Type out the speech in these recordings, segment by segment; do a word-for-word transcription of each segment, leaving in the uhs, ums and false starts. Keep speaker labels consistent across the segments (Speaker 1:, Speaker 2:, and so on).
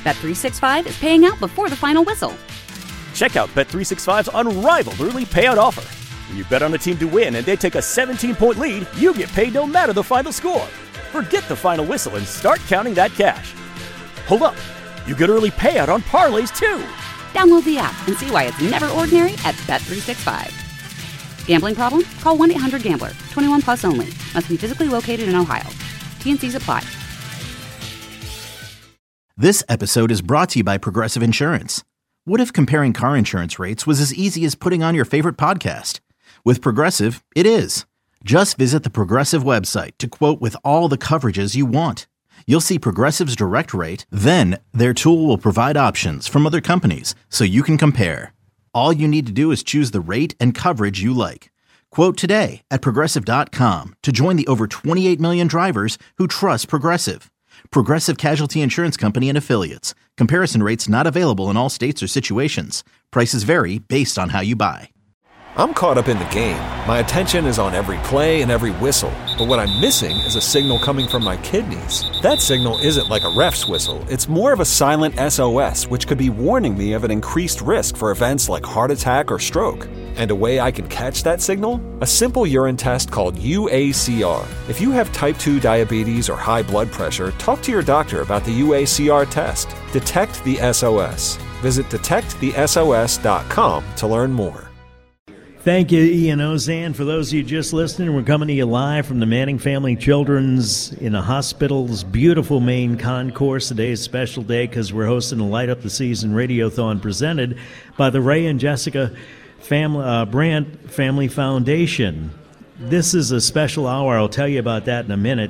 Speaker 1: Bet three sixty-five is paying out before the final whistle.
Speaker 2: Check out Bet three sixty-five's unrivaled early payout offer. When you bet on a team to win and they take a seventeen-point lead, you get paid no matter the final score. Forget the final whistle and start counting that cash. Hold up. You get early payout on parlays, too.
Speaker 1: Download the app and see why it's never ordinary at Bet three sixty-five. Gambling problem? Call one eight hundred gambler. twenty-one plus only. Must be physically located in Ohio. T and C's apply.
Speaker 3: This episode is brought to you by Progressive Insurance. What if comparing car insurance rates was as easy as putting on your favorite podcast? With Progressive, it is. Just visit the Progressive website to quote with all the coverages you want. You'll see Progressive's direct rate, then their tool will provide options from other companies so you can compare. All you need to do is choose the rate and coverage you like. Quote today at Progressive dot com to join the over twenty-eight million drivers who trust Progressive. Progressive Casualty Insurance Company and Affiliates. Comparison rates not available in all states or situations. Prices vary based on how you buy.
Speaker 4: I'm caught up in the game. My attention is on every play and every whistle. But what I'm missing is a signal coming from my kidneys. That signal isn't like a ref's whistle. It's more of a silent S O S, which could be warning me of an increased risk for events like heart attack or stroke. And a way I can catch that signal? A simple urine test called U A C R. If you have type two diabetes or high blood pressure, talk to your doctor about the U A C R test. Detect the S O S. Visit detect the S O S dot com to learn more.
Speaker 5: Thank you, Ian Ozan. For those of you just listening, we're coming to you live from the Manning Family Children's in the hospital's beautiful main concourse. Today's a special day because we're hosting a Light Up the Season Radiothon presented by the Ray and Jessica Family, uh, Brandt Family Foundation. This is a special hour. I'll tell you about that in a minute.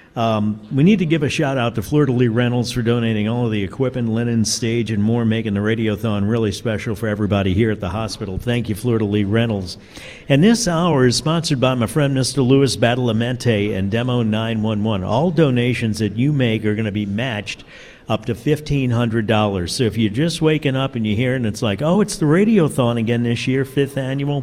Speaker 5: Um, we need to give a shout-out to Fleur de Lis Reynolds for donating all of the equipment, linen, stage, and more, making the Radiothon really special for everybody here at the hospital. Thank you, Fleur de Lis Reynolds. And this hour is sponsored by my friend Mister Louis Badalamenti and Demo nine one one. All donations that you make are going to be matched up to fifteen hundred dollars. So if you're just waking up and you hear it and it's like, oh, it's the Radiothon again this year, fifth annual,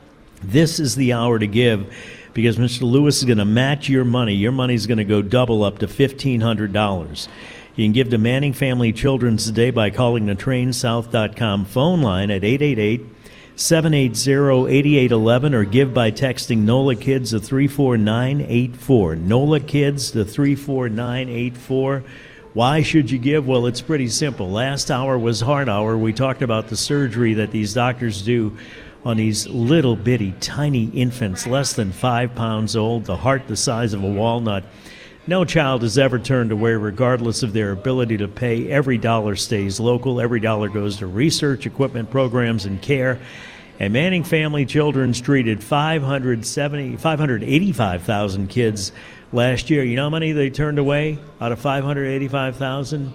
Speaker 5: this is the hour to give, because Mister Lewis is going to match your money. Your money is going to go double up to fifteen hundred dollars. You can give to Manning Family Children's today by calling the train south dot com phone line at eight eight eight, seven eight zero, eight eight one one or give by texting NOLA Kids to three four nine eight four. NOLA Kids to three four nine eight four. Why should you give? Well, it's pretty simple. Last hour was Heart Hour. We talked about the surgery that these doctors do on these little bitty tiny infants, less than five pounds old, the heart the size of a walnut. No child is ever turned away regardless of their ability to pay. Every dollar stays local. Every dollar goes to research, equipment, programs, and care. And Manning Family Children's treated five hundred seventy, five hundred eighty-five thousand kids last year. You know how many they turned away out of five hundred eighty-five thousand?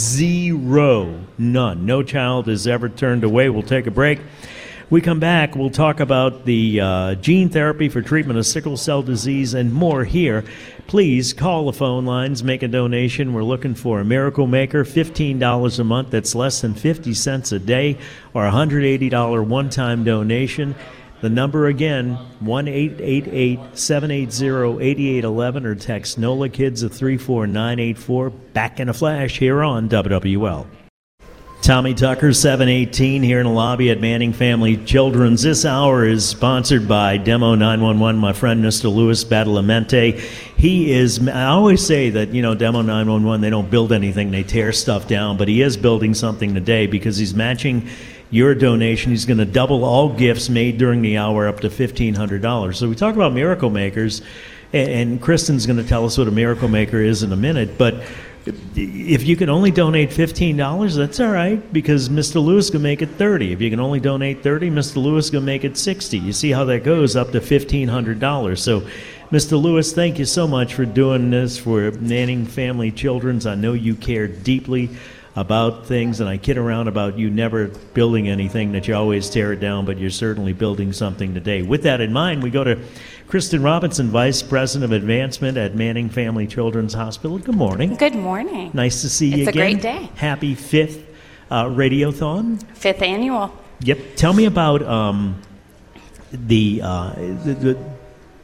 Speaker 5: Zero. None. No child is ever turned away. We'll take a break. We come back, we'll talk about the uh, gene therapy for treatment of sickle cell disease and more here. Please call the phone lines, make a donation. We're looking for a Miracle Maker, fifteen dollars a month. That's less than fifty cents a day, or a one hundred eighty dollars one-time donation. The number again, one eight eight eight, seven eight zero, eight eight one one, or text NOLA Kids at three four nine eight four. Back in a flash here on W W L. Tommy Tucker, seven eighteen, here in the lobby at Manning Family Children's. This hour is sponsored by Demo nine one one, my friend Mister Louis Badalamenti. He is, I always say that, you know, Demo nine one one, they don't build anything, they tear stuff down, but he is building something today because he's matching your donation. He's going to double all gifts made during the hour up to fifteen hundred dollars. So we talk about Miracle Makers, and Kristen's going to tell us what a Miracle Maker is in a minute, but if you can only donate fifteen dollars, that's all right, because Mister Lewis can make it thirty dollars. If you can only donate thirty dollars, Mister Lewis can make it sixty dollars. You see how that goes, up to fifteen hundred dollars. So, Mister Lewis, thank you so much for doing this for Manning Family Children's. I know you care deeply about things, and I kid around about you never building anything, that you always tear it down, but you're certainly building something today. With that in mind, we go to Kristen Robinson, Vice President of Advancement at Manning Family Children's Hospital. Good morning.
Speaker 6: Good morning.
Speaker 5: Nice to see you
Speaker 6: it's
Speaker 5: again.
Speaker 6: It's a great day.
Speaker 5: Happy fifth uh, Radiothon.
Speaker 6: Fifth annual.
Speaker 5: Yep. Tell me about um, the, uh, the, the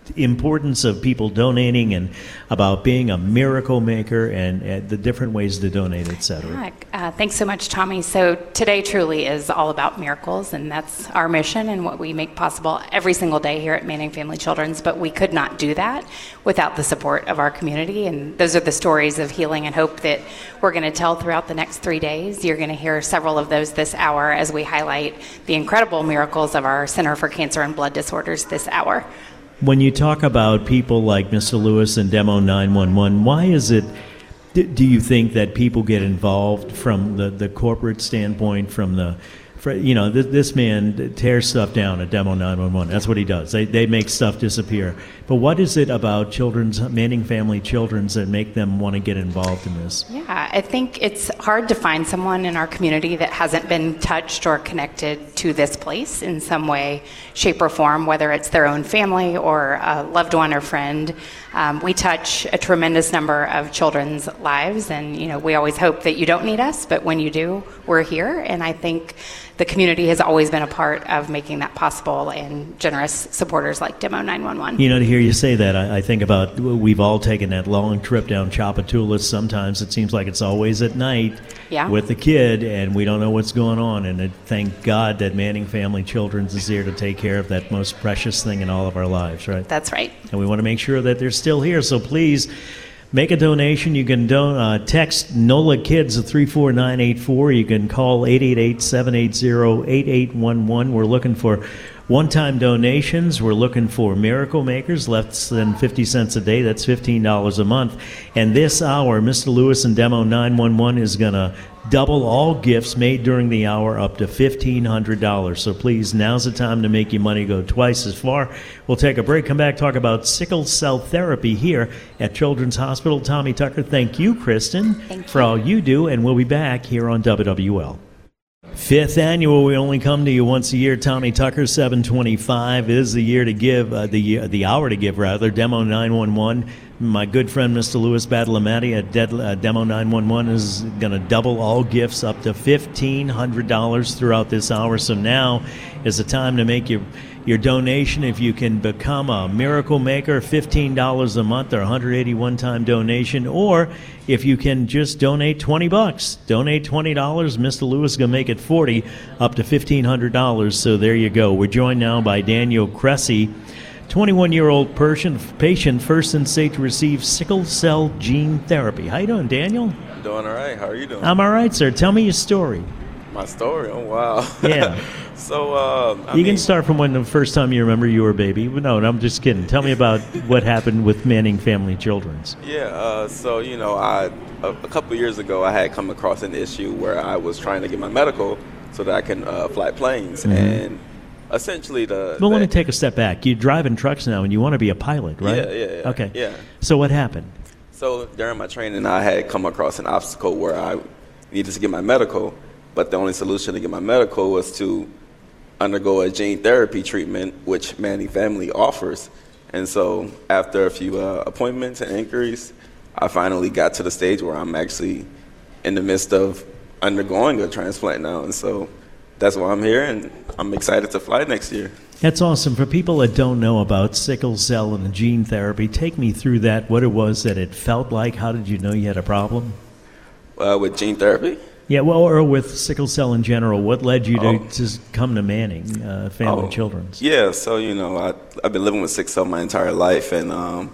Speaker 5: importance of people donating and about being a miracle maker and, and the different ways to donate, et cetera.
Speaker 6: Yeah, uh, thanks so much, Tommy. So today truly is all about miracles, and that's our mission and what we make possible every single day here at Manning Family Children's, but we could not do that without the support of our community, and those are the stories of healing and hope that we're going to tell throughout the next three days. You're going to hear several of those this hour as we highlight the incredible miracles of our Center for Cancer and Blood Disorders this hour.
Speaker 5: When you talk about people like Mister Lewis and Demo nine one one, why is it, do you think that people get involved from the, the corporate standpoint, from the, for, you know, this, this man tears stuff down at Demo nine one one. That's what he does. They they make stuff disappear. But what is it about Children's, Manning Family Children's that make them want to get involved in this?
Speaker 6: Yeah, I think it's hard to find someone in our community that hasn't been touched or connected to this place in some way, shape, or form, whether it's their own family or a loved one or friend. Um, we touch a tremendous number of children's lives, and you know, we always hope that you don't need us, but when you do, we're here. And I think the community has always been a part of making that possible, and generous supporters like Demo nine one one.
Speaker 5: You know, to hear you say that, I, I think about, we've all taken that long trip down Chapatulas. Sometimes it seems like it's always at night
Speaker 6: yeah.
Speaker 5: with the kid, and we don't know what's going on. And it, thank God that Manning Family Children's is here to take care of that most precious thing in all of our lives, right?
Speaker 6: That's right.
Speaker 5: And we want to make sure that they're still here. So please, make a donation. You can don- uh, text NOLA Kids at three four nine eight four. You can call eight eight eight, seven eight zero, eight eight one one. We're looking for one-time donations. We're looking for miracle makers, less than fifty cents a day. That's fifteen dollars a month. And this hour, Mister Lewis and Demo nine one one is going to double all gifts made during the hour up to fifteen hundred dollars. So please, now's the time to make your money go twice as far. We'll take a break, come back, talk about sickle cell therapy here at Children's Hospital. Tommy Tucker, thank you, Kristen,
Speaker 6: thank you.
Speaker 5: for all you do, and we'll be back here on W W L. Fifth annual, we only come to you once a year. Tommy Tucker, seven twenty-five is the year to give, uh, the the hour to give, rather. Demo nine one one. My good friend, Mister Louis Badalamati at Dead, uh, Demo nine one one is going to double all gifts up to fifteen hundred dollars throughout this hour. So now is the time to make your your donation. If you can become a miracle maker, fifteen dollars a month or one hundred eighty-one time donation, or if you can just donate twenty bucks, donate twenty dollars. Mister Lewis is going to make it forty, up to fifteen hundred dollars. So there you go. We're joined now by Daniel Cressy, twenty-one-year-old patient first in state to receive sickle cell gene therapy. How you doing, Daniel?
Speaker 7: I'm doing all right. How are you doing?
Speaker 5: I'm all right, sir. Tell me your story.
Speaker 7: My story? Oh, wow.
Speaker 5: Yeah.
Speaker 7: so, uh, I
Speaker 5: You
Speaker 7: mean,
Speaker 5: can start from when the first time you remember you were a baby. No, no, I'm just kidding. Tell me about what happened with Manning Family Children's.
Speaker 7: Yeah, uh, so, you know, I a, a couple years ago, I had come across an issue where I was trying to get my medical so that I can uh, fly planes.
Speaker 5: Mm-hmm.
Speaker 7: And essentially the...
Speaker 5: Well,
Speaker 7: the,
Speaker 5: let me take a step back. You're driving trucks now, and you want to be a pilot, right?
Speaker 7: Yeah, yeah, yeah.
Speaker 5: Okay.
Speaker 7: Yeah.
Speaker 5: So what happened?
Speaker 7: So during my training, I had come across an obstacle where I needed to get my medical, but the only solution to get my medical was to undergo a gene therapy treatment, which Manning Family offers. And so after a few uh, appointments and inquiries, I finally got to the stage where I'm actually in the midst of undergoing a transplant now. And so that's why I'm here, and I'm excited to fly next year.
Speaker 5: That's awesome. For people that don't know about sickle cell and gene therapy, take me through that, what it was that it felt like. How did you know you had a problem?
Speaker 7: Uh, with gene therapy?
Speaker 5: Yeah, well, or with sickle cell in general. What led you to,
Speaker 7: Oh.
Speaker 5: to come to Manning uh, Family
Speaker 7: Oh,
Speaker 5: Children's?
Speaker 7: Yeah, so, you know, I, I've been living with sickle cell my entire life, and, um,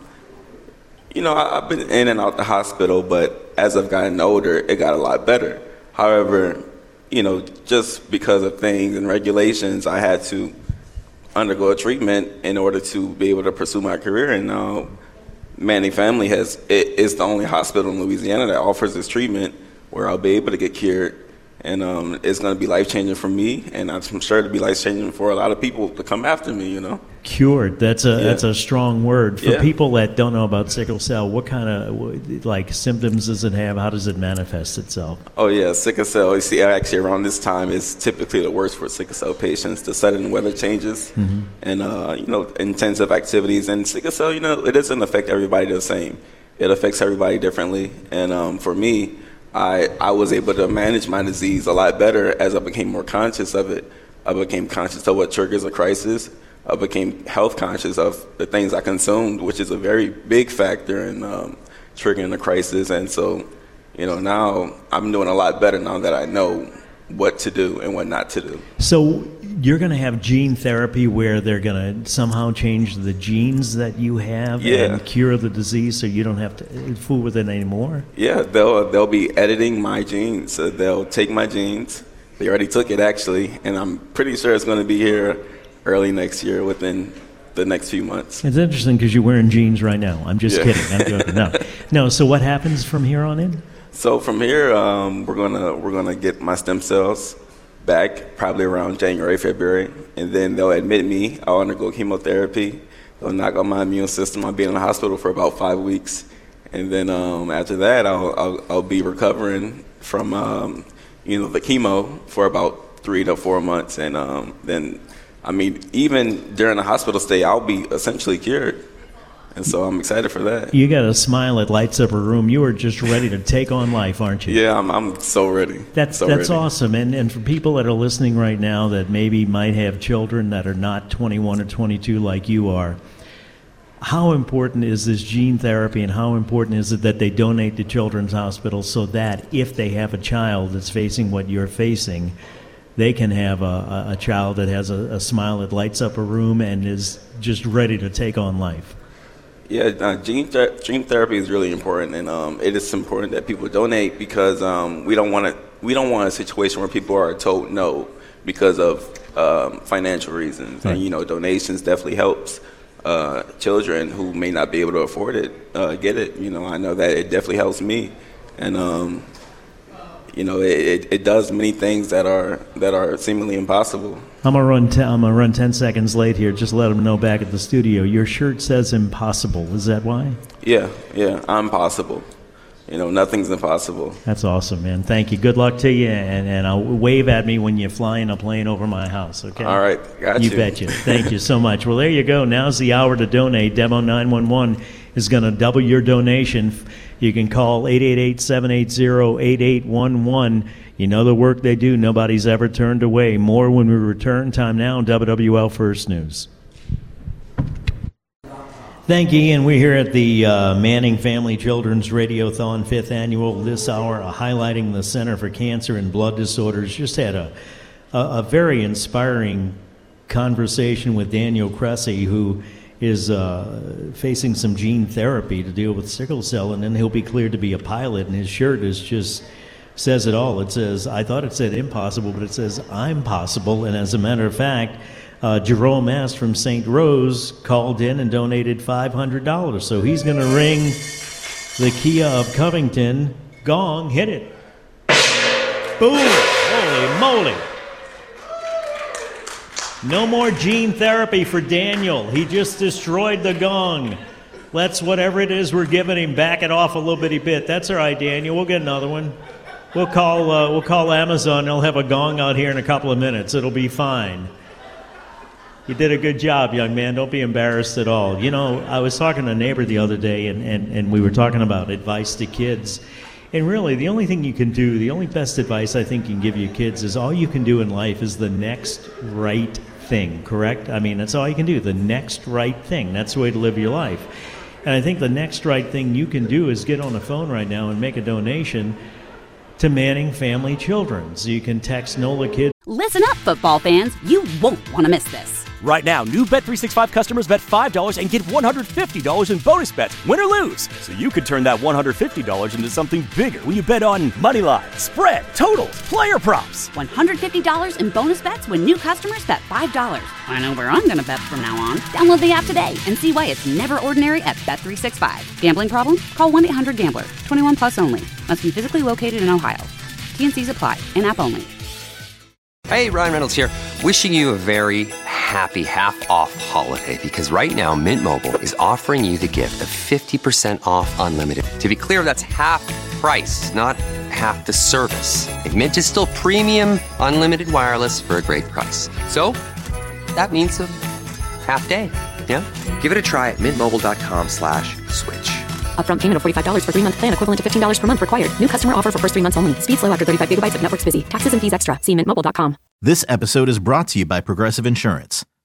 Speaker 7: you know, I, I've been in and out the hospital, but as I've gotten older, it got a lot better. However, you know, just because of things and regulations, I had to undergo a treatment in order to be able to pursue my career, and uh, Manning Family has it is the only hospital in Louisiana that offers this treatment where I'll be able to get cured, and um, it's going to be life-changing for me, and I'm sure it'll be life-changing for a lot of people to come after me, you know.
Speaker 5: Cured. That's a
Speaker 7: Yeah.
Speaker 5: that's a strong word. For
Speaker 7: Yeah.
Speaker 5: people that don't know about sickle cell, what kind of like symptoms does it have? How does it manifest itself?
Speaker 7: Oh, yeah, sickle cell, you see, actually around this time is typically the worst for sickle cell patients. The sudden weather changes
Speaker 5: Mm-hmm.
Speaker 7: and, uh, you know, intensive activities. And sickle cell, you know, it doesn't affect everybody the same. It affects everybody differently. And um, for me, I, I was able to manage my disease a lot better as I became more conscious of it. I became conscious of what triggers a crisis. I became health conscious of the things I consumed, which is a very big factor in um, triggering the crisis. And so, you know, now I'm doing a lot better now that I know what to do and what not to do.
Speaker 5: So you're going to have gene therapy where they're going to somehow change the genes that you have
Speaker 7: yeah.
Speaker 5: and cure the disease so you don't have to fool with it anymore?
Speaker 7: Yeah, they'll they'll be editing my genes. So they'll take my genes. They already took it, actually, and I'm pretty sure it's going to be here early next year, within the next few months.
Speaker 5: It's interesting because you're wearing jeans right now. I'm just
Speaker 7: yeah.
Speaker 5: kidding. I'm joking. No, no. So what happens from here on in?
Speaker 7: So from here, um, we're gonna we're gonna get my stem cells back probably around January, February, and then they'll admit me. I'll undergo chemotherapy. They'll knock out my immune system. I'll be in the hospital for about five weeks, and then um, after that, I'll, I'll I'll be recovering from um, you know the chemo for about three to four months, and um, then. I mean, even during the hospital stay, I'll be essentially cured. And so I'm excited for that.
Speaker 5: You got a smile that lights up a room. You are just ready to take on life, aren't you?
Speaker 7: Yeah, I'm I'm so ready.
Speaker 5: That's
Speaker 7: so
Speaker 5: that's
Speaker 7: ready.
Speaker 5: awesome. And and for people that are listening right now that maybe might have children that are not twenty-one or twenty-two like you are, how important is this gene therapy, and how important is it that they donate to Children's Hospital so that if they have a child that's facing what you're facing, they can have a, a child that has a, a smile that lights up a room and is just ready to take on life?
Speaker 7: Yeah, uh, gene, th- gene therapy is really important, and um, it is important that people donate because um, we don't want to. We don't want a situation where people are told no because of um, financial reasons. Right. And you know, donations definitely helps uh, children who may not be able to afford it uh, get it. You know, I know that it definitely helps me, and. Um, You know, it, it does many things that are that are seemingly impossible.
Speaker 5: I'm gonna run. Ten, I'm gonna run ten seconds late here. Just let them know back at the studio. Your shirt says "impossible." Is that why?
Speaker 7: Yeah, yeah. I'm possible. You know, nothing's impossible.
Speaker 5: That's awesome, man. Thank you. Good luck to you, and and I'll wave at me when you fly in a plane over my house. Okay.
Speaker 7: All right, got you.
Speaker 5: You betcha. Thank you so much. Well, there you go. Now's the hour to donate. Demo nine one one is going to double your donation. You can call eight eight eight, seven eight zero, eight eight one one. You know the work they do. Nobody's ever turned away. More when we return. Time now on W W L First News. Thank you, Ian. We're here at the uh, Manning Family Children's Radiothon fifth Annual. This hour uh, highlighting the Center for Cancer and Blood Disorders. Just had a, a, a very inspiring conversation with Daniel Cressy, who is uh, facing some gene therapy to deal with sickle cell, and then he'll be cleared to be a pilot, and his shirt is just says it all. It says, I thought it said impossible, but it says I'm possible. And as a matter of fact, uh, Jerome S. from Saint Rose called in and donated five hundred dollars. So he's going to ring the Kia of Covington gong. Hit it. Boom. Holy moly. No more gene therapy for Daniel. He just destroyed the gong. Let's, whatever it is we're giving him, back it off a little bitty bit. That's all right, Daniel. We'll get another one. We'll call uh, we'll call Amazon. They'll have a gong out here in a couple of minutes. It'll be fine. You did a good job, young man. Don't be embarrassed at all. You know, I was talking to a neighbor the other day, and, and, and we were talking about advice to kids. And really, the only thing you can do, the only best advice I think you can give your kids is all you can do in life is the next right thing, correct? I mean, that's all you can do, the next right thing. That's the way to live your life. And I think the next right thing you can do is get on the phone right now and make a donation to Manning Family Children's. You can text NOLA Kids.
Speaker 1: Listen up, football fans. You won't want to miss this.
Speaker 2: Right now, new Bet three sixty-five customers bet five dollars and get one hundred fifty dollars in bonus bets, win or lose. So you could turn that one hundred fifty dollars into something bigger when you bet on money line, spread, totals, player props.
Speaker 1: one hundred fifty dollars in bonus bets when new customers bet five dollars. I know where I'm going to bet from now on. Download the app today and see why it's never ordinary at Bet three sixty-five. Gambling problem? Call one eight hundred gambler. twenty-one plus only. Must be physically located in Ohio. T N Cs apply. In-app only.
Speaker 8: Hey, Ryan Reynolds here. Wishing you a very happy half-off holiday, because right now Mint Mobile is offering you the gift of fifty percent off unlimited. To be clear, that's half price, not half the service. And Mint is still premium unlimited wireless for a great price. So that means a half day, yeah? Give it a try at mintmobile.com slash switch.
Speaker 9: Upfront payment of forty-five dollars for three-month plan equivalent to fifteen dollars per month required. New customer offer for first three months only. Speed slow after thirty-five gigabytes if network's busy. Taxes and fees extra. See mint mobile dot com.
Speaker 3: This episode is brought to you by Progressive Insurance.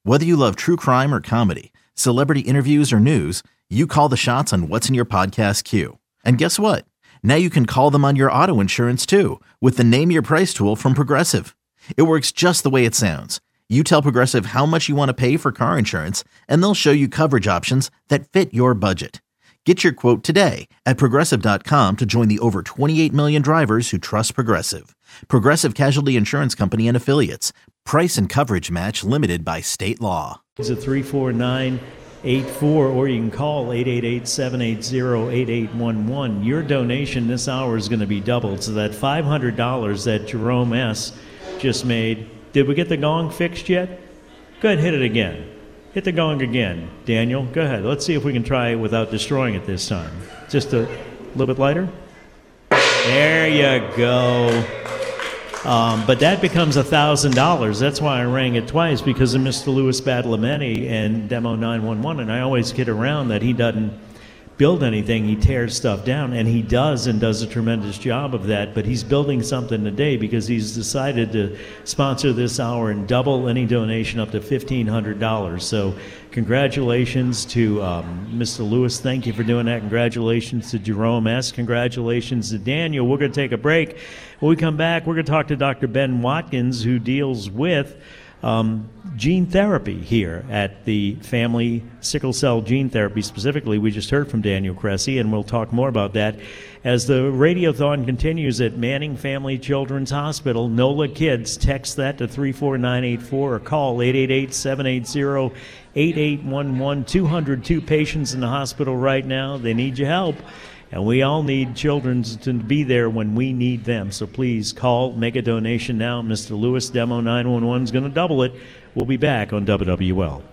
Speaker 3: Whether you love true crime or comedy, celebrity interviews or news, you call the shots on what's in your podcast queue. And guess what? Now you can call them on your auto insurance too with the Name Your Price tool from Progressive. It works just the way it sounds. You tell Progressive how much you want to pay for car insurance, and they'll show you coverage options that fit your budget. Get your quote today at Progressive dot com to join the over twenty-eight million drivers who trust Progressive. Progressive Casualty Insurance Company and Affiliates. Price and coverage match limited by state law.
Speaker 5: It's a three four nine eight four, or you can call eight eight eight, seven eight zero, eight eight one one. Your donation this hour is going to be doubled, so that five hundred dollars that Jerome S. just made. Did we get the gong fixed yet? Go ahead and hit it again. Hit the gong again. Daniel, go ahead. Let's see if we can try it without destroying it this time. Just a little bit lighter. There you go. Um, but that becomes one thousand dollars. That's why I rang it twice, because of Mister Louis Badalamenti and Demo nine one one. And I always kid around that he doesn't build anything. He tears stuff down, and he does, and does a tremendous job of that. But he's building something today because he's decided to sponsor this hour and double any donation up to fifteen hundred dollars. So congratulations to um, Mister Lewis. Thank you for doing that. Congratulations to Jerome S. Congratulations to Daniel. We're going to take a break. When we come back, we're going to talk to Doctor Ben Watkins, who deals with Um, gene therapy here at the Family Sickle Cell Gene Therapy specifically. We just heard from Daniel Cressy, and we'll talk more about that as the Radiothon continues at Manning Family Children's Hospital. NOLA Kids, text that to three four nine eight four or call eight eight eight, seven eight zero, eight eight one one. two hundred two patients in the hospital right now. They need your help. And we all need children to be there when we need them. So please call, make a donation now. Mister Lewis, Demo nine one one is going to double it. We'll be back on W W L.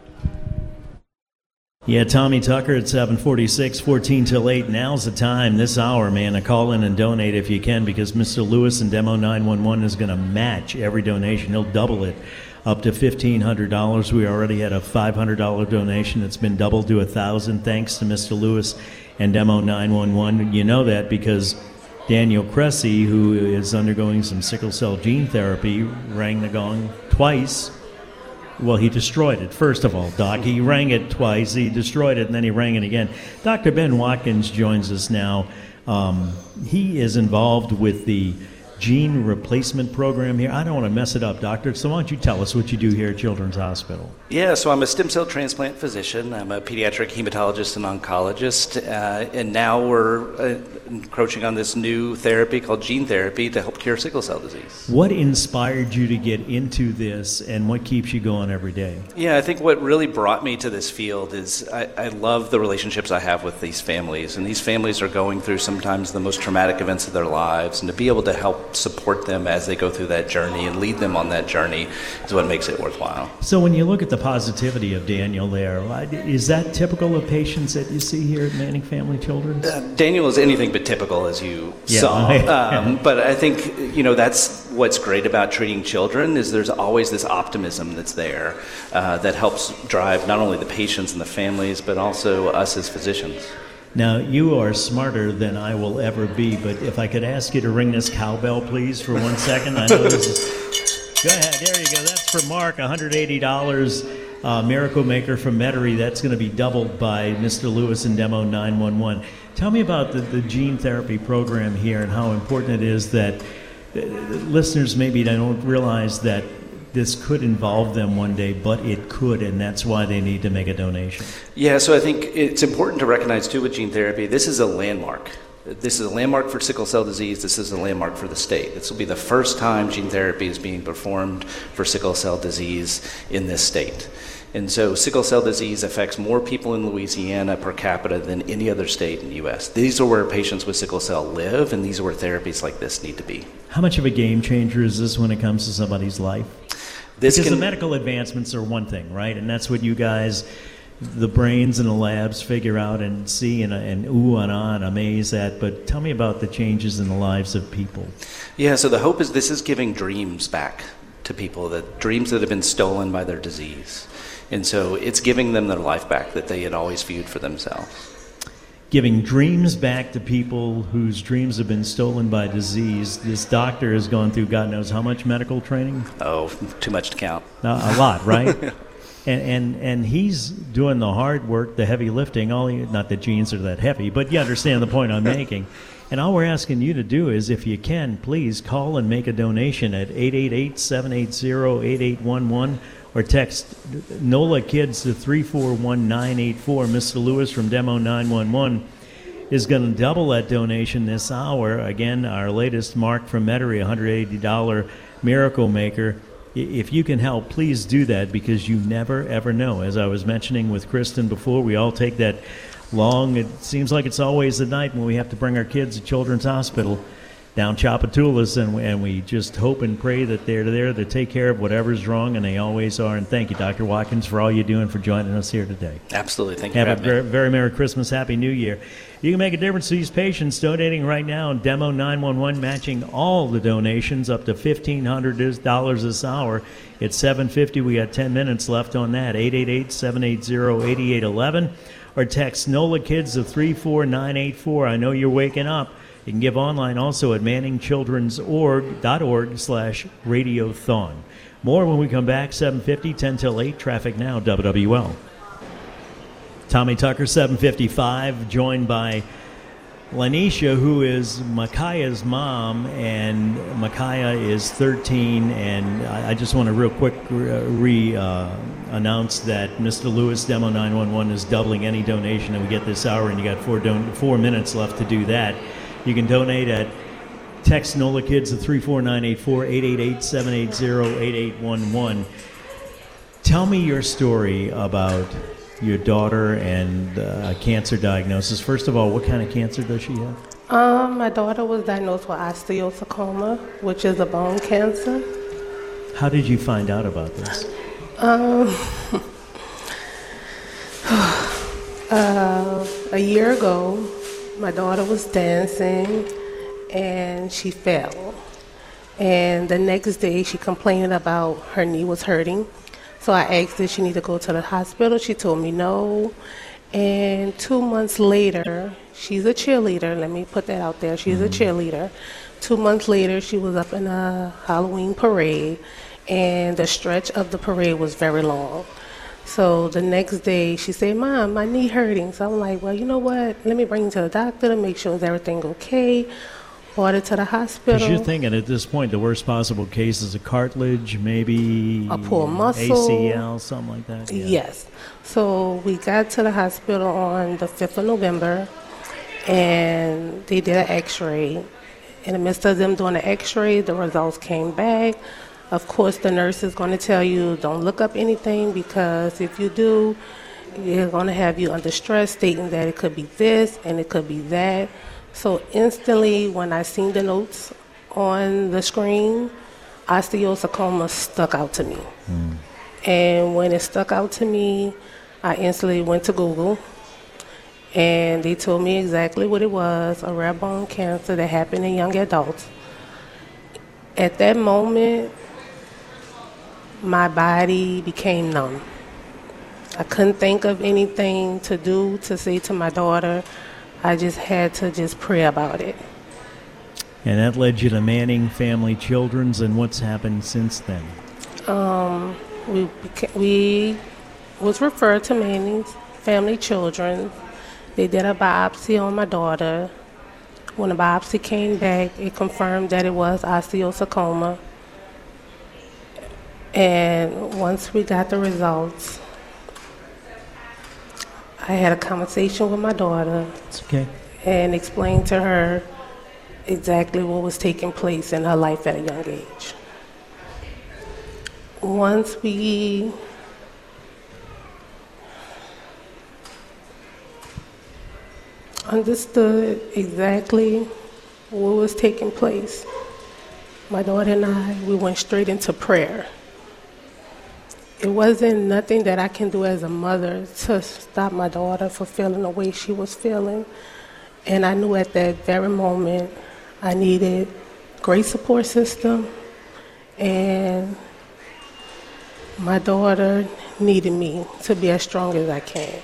Speaker 5: Yeah, Tommy Tucker at seven forty-six, fourteen till eight. Now's the time, this hour, man, to call in and donate if you can, because Mister Lewis and Demo nine one one is going to match every donation. He'll double it up to fifteen hundred dollars. We already had a five hundred dollars donation that's been doubled to one thousand dollars thanks to Mister Lewis and Demo nine one one. You know that because Daniel Cressy, who is undergoing some sickle cell gene therapy, rang the gong twice. Well, he destroyed it, first of all, Doc. He rang it twice, he destroyed it, and then he rang it again. Doctor Ben Watkins joins us now. Um, he is involved with the gene replacement program here. I don't want to mess it up, Doctor, so why don't you tell us what you do here at Children's Hospital?
Speaker 10: Yeah, so I'm a stem cell transplant physician. I'm a pediatric hematologist and oncologist, uh, and now we're uh, encroaching on this new therapy called gene therapy to help cure sickle cell disease.
Speaker 5: What inspired you to get into this, and what keeps you going every day?
Speaker 10: Yeah, I think what really brought me to this field is I, I love the relationships I have with these families, and these families are going through sometimes the most traumatic events of their lives, and to be able to help support them as they go through that journey and lead them on that journey is what makes it worthwhile.
Speaker 5: So when you look at the positivity of Daniel there, is that typical of patients that you see here at Manning Family Children's?
Speaker 10: Uh, Daniel is anything but typical, as you
Speaker 5: yeah.
Speaker 10: saw. Um, but I think, you know, that's what's great about treating children is there's always this optimism that's there uh, that helps drive not only the patients and the families, but also us as physicians.
Speaker 5: Now, you are smarter than I will ever be, but if I could ask you to ring this cowbell, please, for one second. I know this is... Go ahead. There you go. That's for Mark, one hundred eighty dollars. Uh, Miracle Maker from Metairie. That's going to be doubled by Mister Lewis and Demo nine one one. Tell me about the, the gene therapy program here and how important it is that uh, listeners maybe don't realize that this could involve them one day, but it could, and that's why they need to make a donation.
Speaker 10: Yeah, so I think it's important to recognize, too, with gene therapy, this is a landmark. This is a landmark for sickle cell disease. This is a landmark for the state. This will be the first time gene therapy is being performed for sickle cell disease in this state. And so sickle cell disease affects more people in Louisiana per capita than any other state in the U S. These are where patients with sickle cell live, and these are where therapies like this need to be.
Speaker 5: How much of a game changer is this when it comes to somebody's life?
Speaker 10: This
Speaker 5: because
Speaker 10: can,
Speaker 5: the medical advancements are one thing, right? And that's what you guys, the brains in the labs, figure out and see and, and ooh and ah and amaze at. But tell me about the changes in the lives of people.
Speaker 10: Yeah, so the hope is this is giving dreams back to people, the dreams that have been stolen by their disease. And so it's giving them their life back that they had always viewed for themselves.
Speaker 5: Giving dreams back to people whose dreams have been stolen by disease. This doctor has gone through God knows how much medical training?
Speaker 10: Oh, too much to count.
Speaker 5: Uh, a lot, right? And, and and he's doing the hard work, the heavy lifting. All he, not that jeans are that heavy, but you understand the point I'm making. And all we're asking you to do is, if you can, please call and make a donation at eight eight eight, seven eight zero, eight eight one one or text NOLA Kids to three four one nine eight four. Mister Lewis from Demo nine one one is going to double that donation this hour. Again, our latest Mark from Metairie, one hundred eighty dollars Miracle Maker. If you can help, please do that, because you never, ever know. As I was mentioning with Kristen before, we all take that long, it seems like it's always the night when we have to bring our kids to Children's Hospital down Tchoupitoulas, and, and we just hope and pray that they're there to take care of whatever's wrong, and they always are. And thank you, Doctor Watkins, for all you're doing for joining us here today.
Speaker 10: Absolutely. Thank you.
Speaker 5: Have
Speaker 10: for
Speaker 5: a very, very Merry Christmas, Happy New Year. You can make a difference to these patients donating right now. Demo nine one one matching all the donations up to fifteen hundred dollars this hour. It's seven fifty. We got ten minutes left on that. eight eight eight, seven eight zero, eight eight one one or text NOLA Kids to three four nine eight four. I know you're waking up. You can give online also at manning children's dot org slash radiothon. More when we come back, seven fifty, ten till eight. Traffic now, W W L. Tommy Tucker, seven fifty-five, joined by Lanisha, who is Micaiah's mom, and Micaiah is thirteen, and I, I just want to real quick re-announce uh, that Mister Lewis, Demo nine one one, is doubling any donation that we get this hour, and you got four, don- four minutes left to do that. You can donate at text NOLA Kids at three four nine eight four, eight eight eight, seven eight zero, eight eight one one. Tell me your story about your daughter and uh, a cancer diagnosis. First of all, what kind of cancer does she have?
Speaker 11: Um, my daughter was diagnosed with osteosarcoma, which is a bone cancer.
Speaker 5: How did you find out about this?
Speaker 11: Um, uh, a year ago, my daughter was dancing and she fell. And the next day, she complained about her knee was hurting. So I asked if she needed to go to the hospital. She told me no. And two months later, she's a cheerleader. Let me put that out there. She's mm-hmm. a cheerleader. Two months later, she was up in a Halloween parade, and the stretch of the parade was very long. So the next day, she said, Mom, my knee hurting. So I'm like, well, you know what? Let me bring you to the doctor to make sure is everything okay. Brought her to the hospital.
Speaker 5: Because you're thinking at this point the worst possible case is a cartilage, maybe
Speaker 11: a pulled muscle,
Speaker 5: A C L, something like that. Yeah.
Speaker 11: Yes. So we got to the hospital on the fifth of November, and they did an X-ray. In the midst of them doing the X-ray, the results came back. Of course, the nurse is going to tell you don't look up anything, because if you do, they're going to have you under stress, stating that it could be this and it could be that. So instantly, when I seen the notes on the screen, osteosarcoma stuck out to me. Mm. And when it stuck out to me, I instantly went to Google, and they told me exactly what it was, a rare bone cancer that happened in young adults. At that moment, my body became numb. I couldn't think of anything to do to say to my daughter. I just had to just pray about it.
Speaker 5: And that led you to Manning Family Children's, and what's happened since then?
Speaker 11: Um, we beca- we was referred to Manning's Family Children. They did a biopsy on my daughter. When the biopsy came back, it confirmed that it was osteosarcoma. And once we got the results, I had a conversation with my daughter.
Speaker 5: It's okay.
Speaker 11: And explained to her exactly what was taking place in her life at a young age. Once we understood exactly what was taking place, my daughter and I, we went straight into prayer. It wasn't nothing that I can do as a mother to stop my daughter from feeling the way she was feeling. And I knew at that very moment I needed a great support system, and my daughter needed me to be as strong as I can.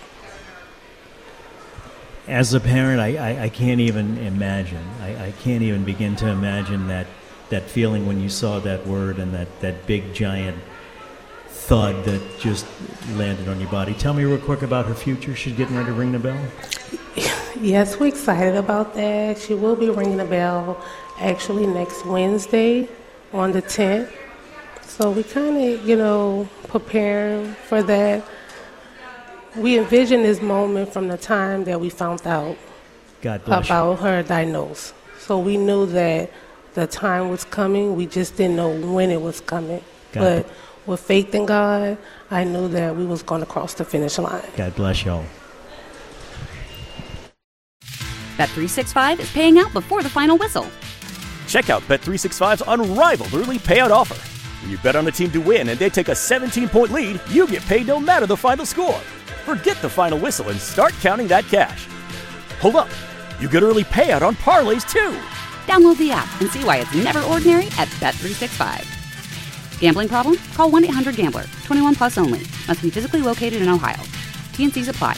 Speaker 5: As a parent, I, I, I can't even imagine. I, I can't even begin to imagine that, that feeling when you saw that word and that, that big giant thud that just landed on your body. Tell me real quick about her future. She's getting ready to ring the bell.
Speaker 11: Yes, we're excited about that. She will be ringing the bell actually next Wednesday on the tenth. So we kind of, you know, preparing for that. We envisioned this moment from the time that we found out
Speaker 5: God bless
Speaker 11: about
Speaker 5: you.
Speaker 11: her diagnosis. So we knew that the time was coming. We just didn't know when it was coming.
Speaker 5: God
Speaker 11: but with faith in God, I knew that we was going to cross the finish line.
Speaker 5: God bless y'all.
Speaker 1: Bet three sixty-five is paying out before the final whistle.
Speaker 2: Check out Bet three sixty-five's unrivaled early payout offer. When you bet on a team to win and they take a seventeen-point lead, you get paid no matter the final score. Forget the final whistle and start counting that cash. Hold up. You get early payout on parlays, too.
Speaker 1: Download the app and see why it's never ordinary at Bet three sixty-five. Gambling problem? Call one eight hundred gambler. twenty-one plus only. Must be physically located in Ohio. T N Cs apply.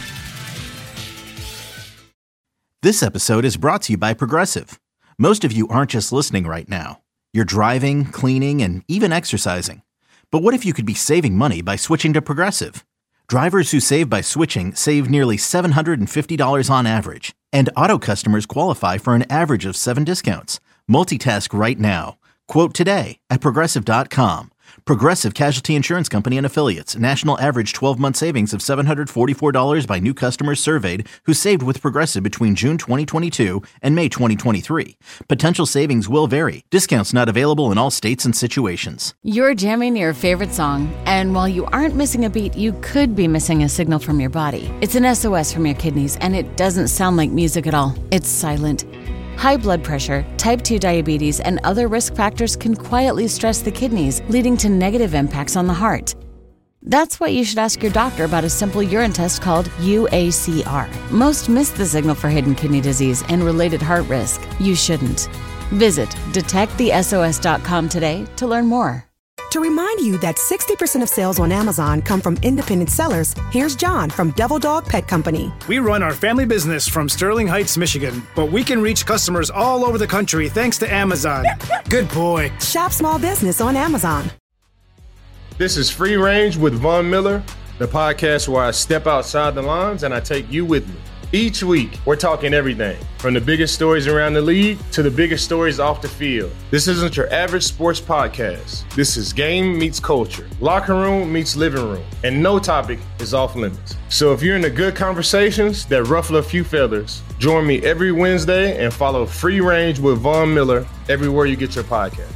Speaker 3: This episode is brought to you by Progressive. Most of you aren't just listening right now. You're driving, cleaning, and even exercising. But what if you could be saving money by switching to Progressive? Drivers who save by switching save nearly seven hundred fifty dollars on average. And auto customers qualify for an average of seven discounts. Multitask right now. Quote today at Progressive dot com. Progressive Casualty Insurance Company and Affiliates. National average twelve-month savings of seven hundred forty-four dollars by new customers surveyed who saved with Progressive between June twenty twenty-two and May twenty twenty-three. Potential savings will vary. Discounts not available in all states and situations.
Speaker 12: You're jamming your favorite song, and while you aren't missing a beat, you could be missing a signal from your body. It's an S O S from your kidneys, and it doesn't sound like music at all. It's silent. High blood pressure, type two diabetes, and other risk factors can quietly stress the kidneys, leading to negative impacts on the heart. That's why you should ask your doctor about a simple urine test called U A C R. Most miss the signal for hidden kidney disease and related heart risk. You shouldn't. Visit detect the S O S dot com today to learn more.
Speaker 13: To remind you that sixty percent of sales on Amazon come from independent sellers, here's John from Devil Dog Pet Company.
Speaker 14: We run our family business from Sterling Heights, Michigan, but we can reach customers all over the country thanks to Amazon. Good boy.
Speaker 13: Shop small business on Amazon.
Speaker 15: This is Free Range with Von Miller, the podcast where I step outside the lines and I take you with me. Each week, we're talking everything, from the biggest stories around the league to the biggest stories off the field. This isn't your average sports podcast. This is game meets culture, locker room meets living room, and no topic is off limits. So if you're into good conversations that ruffle a few feathers, join me every Wednesday and follow Free Range with Von Miller everywhere you get your podcast.